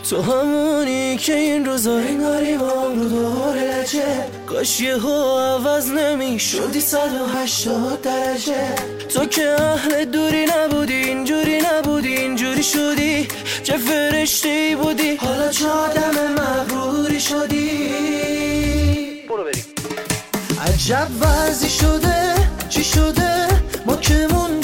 تو همونی که این روزا انگاری مام رو دور لجه، کاش یهو عوض نمیشدی 180 درجه. تو که اهل دوری نبودی، اینجوری نبودی، اینجوری شدی. چه فرشته‌ای بودی، حالا چه آدم مغروری شدی. برو بریم. عجب وضعی شده، چی شده؟ ما که